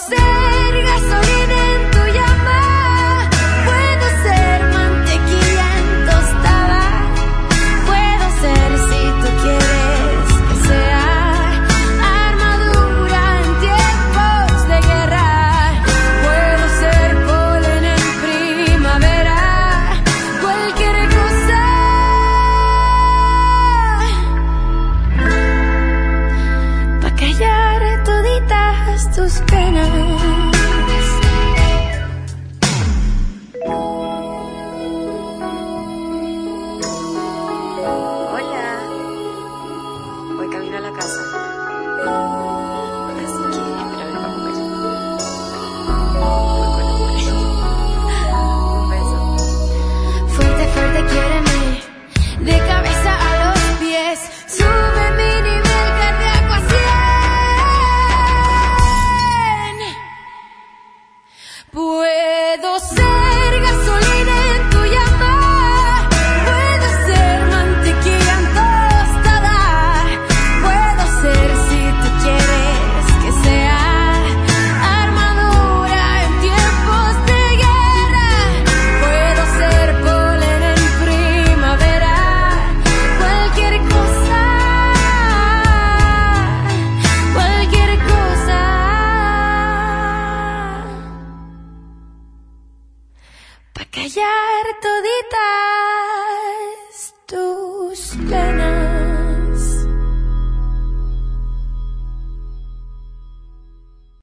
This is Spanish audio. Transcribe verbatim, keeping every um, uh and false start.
ser gasolina en tu llama, puedo ser mantequilla en tostada, puedo ser si tú quieres que sea armadura en tiempos de guerra, puedo ser polen en primavera, cualquier cosa pa' callar toditas tus penas. Hola, voy camino a la casa, así que espérame para comer. Voy con hambre. Un beso. Fuerte, fuerte, quiéreme, de cabeza a los pies, sube mi nivel cardíaco a cien. Puedo ser gasolina en tu llama, puedo ser mantequilla en tostada, puedo ser si tú quieres que sea armadura en tiempos de guerra, puedo ser polen en primavera, cualquier cosa, cualquier cosa pa' callar toditas tus penas.